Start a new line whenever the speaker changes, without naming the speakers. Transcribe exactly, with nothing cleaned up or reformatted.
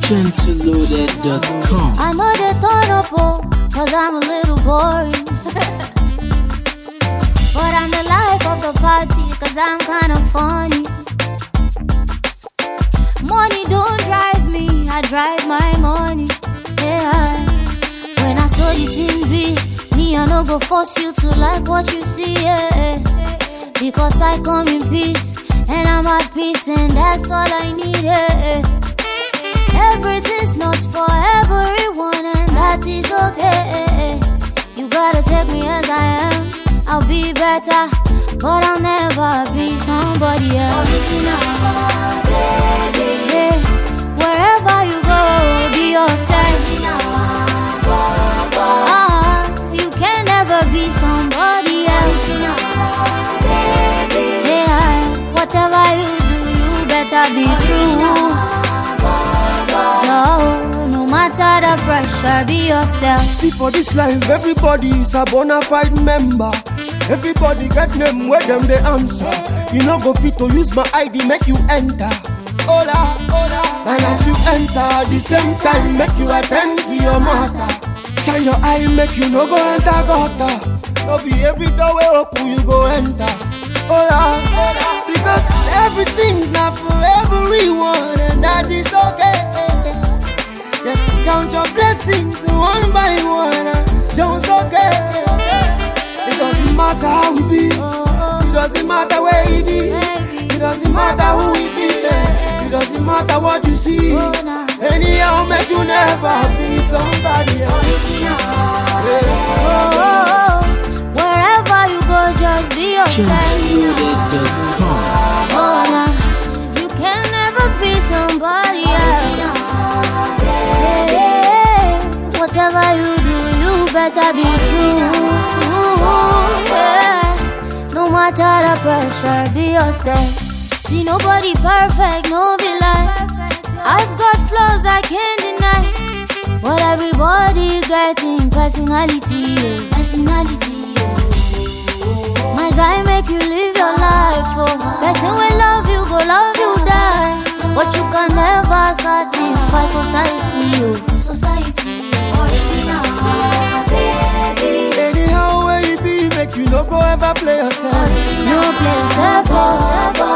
Gentleloaded dot com.
I know they turn up, oh, cause I'm a little boring. But I'm the life of the party, cause I'm kinda funny. Money don't drive me, I drive my money. Yeah. When I saw you in B, me I no go force you to like what you see, yeah. Because I come in peace, and I'm at peace, and that's all I need, yeah. Everything's not for everyone, and that is okay. You gotta take me as I am, I'll be better, but I'll never be somebody else. Hey, wherever you go, be yourself. Uh, you can never be somebody else. Yeah, whatever you do, you better be true. No matter the pressure, be yourself.
See, for this life, everybody is a bona fide member. Everybody get name where them they answer. You no go fit to use my I D, make you enter. Hola, hola. And as you enter, at the same time, make you attend to your matter. Shine your eye, make you no go enter gutter. No be every door way open, you go enter. Hola, hola. Because everything's not for everyone, and that is okay. Just count your blessings one by one, just okay. It doesn't matter how we be, it doesn't matter where we be, it doesn't matter who we be, it doesn't matter what you see. Anyhow, make you never be somebody else.
Yeah. Wherever you go, just be yourself.
Gentleloaded dot com.
Oh, nah. You can never be somebody else. Yeah. Whatever you do, you better be true. Yeah. No matter the pressure, be yourself. See, nobody perfect, no be like. I've got flaws I can't deny, but everybody getting personality, yeah. Personality, yeah. My guy make you live your life, oh. Person will love you, go love you, die. But you can never satisfy society, oh. Society, oh.
Anyhow, where you be, make you no go ever play yourself.
No play yourself, oh.